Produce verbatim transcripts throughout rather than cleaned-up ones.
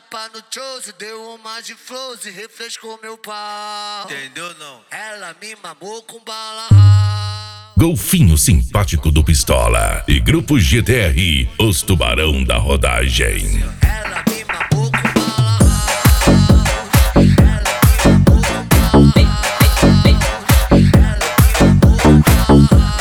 chapa no chose, deu uma de flows e refrescou meu pau. Entendeu não? Ela me mamou com bala house. Golfinho simpático do Pistola e Grupo G T R, os tubarão da rodagem. Ela me mamou com bala house. Ela me mamou com bala house. Ela me mamou com bala house.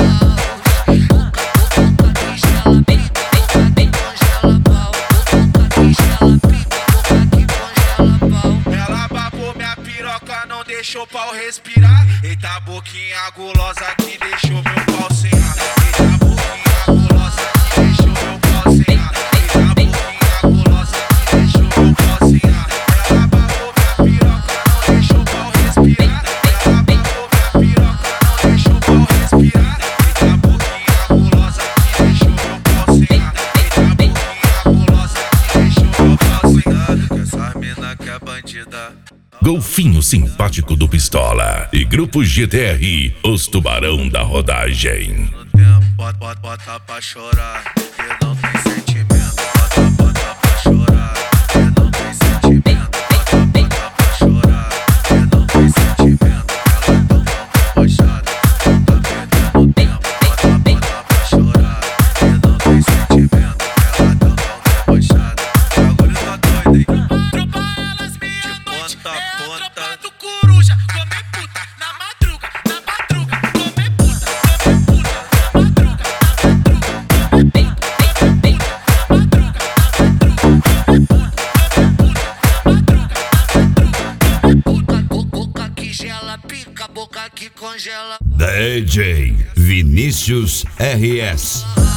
Deixou o pau respirar. Eita boquinha gulosa que deixou meu pau sem ar. Eita boquinha gulosa que deixou meu pau sem ar. Eita boquinha gulosa que deixou meu pau sem ar. Ela babou minha piroca, não deixou o pau respirar. Ela babou minha piroca, não deixou o pau respirar. Eita boquinha gulosa que deixou meu pau sem ar. Eita boquinha gulosa que deixou meu pau sem ar. Que essa mina que é bandida. Golfinho simpático do Pistola e Grupo G T R, os tubarão da rodagem. No tempo, bota, bota, bota pra chorar, que não tem sentimento. Bota, bota pra chorar, que não tem sentimento. Bota, bota pra chorar, que não tem sentimento. Ela tão debochada, tá perdendo tempo. Bota, bota pra chorar, que não tem sentimento. Ela tão debochada, o bagulho tá doido, hein? Boca que congela. D J Vinícius R S.